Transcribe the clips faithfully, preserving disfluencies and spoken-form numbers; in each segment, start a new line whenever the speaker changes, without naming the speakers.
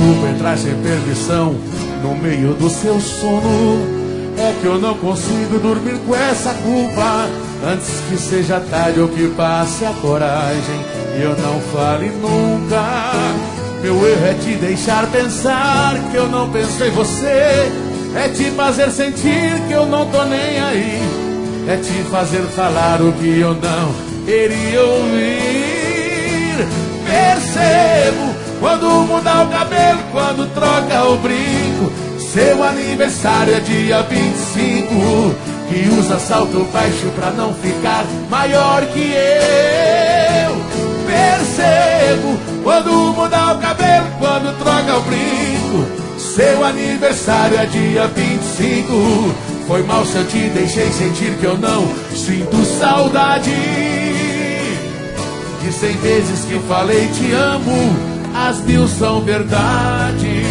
Desculpa entrar sem permissão no meio do seu sono. É que eu não consigo dormir com essa culpa. Antes que seja tarde ou que passe a coragem e eu não fale nunca. Meu erro é te deixar pensar que eu não penso em você. É te fazer sentir que eu não tô nem aí. É te fazer falar o que eu não queria ouvir. Percebo quando muda o cabelo, quando troca o brinco. Seu aniversário é dia vinte e cinco. Que usa salto baixo pra não ficar maior que eu. Percebo quando muda o cabelo, quando troca o brinco. Seu aniversário é dia vinte e cinco. Foi mal se eu te deixei sentir que eu não sinto saudade. De cem vezes que falei te amo, as mil são verdade.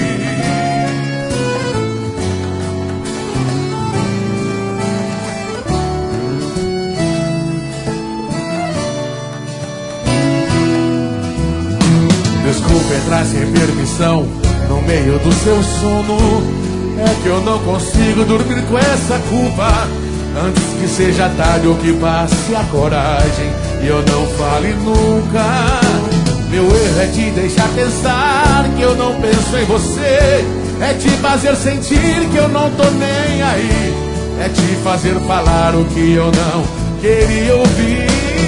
Desculpa entrar sem permissão no meio do seu sono. É que eu não consigo dormir com essa culpa. Antes que seja tarde ou que passe a coragem e eu não fale nunca. Meu erro é te deixar pensar que eu não penso em você. É te fazer sentir que eu não tô nem aí. É te fazer falar o que eu não queria ouvir.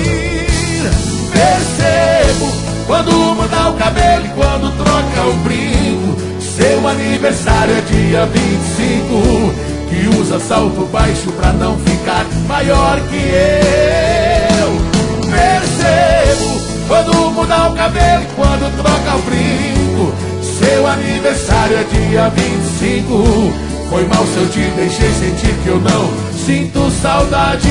Percebo quando muda o cabelo e quando troca o brinco. Seu aniversário é dia vinte e cinco. Que usa salto baixo pra não ficar maior que eu. Percebo quando muda o cabelo e quando troca o brinco. Seu aniversário é dia vinte e cinco. Foi mal se eu te deixei sentir que eu não sinto saudade.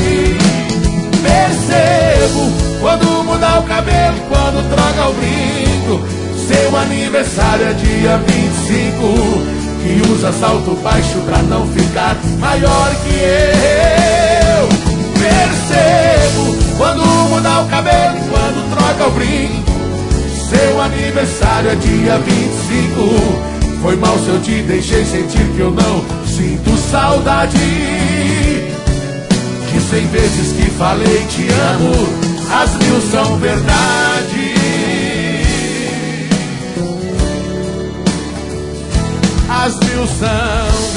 Percebo quando muda o cabelo, quando troca o brinco. Seu aniversário é dia vinte e cinco. Que usa salto baixo pra não ficar maior que eu. Percebo quando muda o cabelo, quando troca o brinco. Seu aniversário é dia vinte e cinco. Foi mal se eu te deixei sentir que eu não sinto saudade. De cem vezes que falei te amo, as mil são verdade. As mil são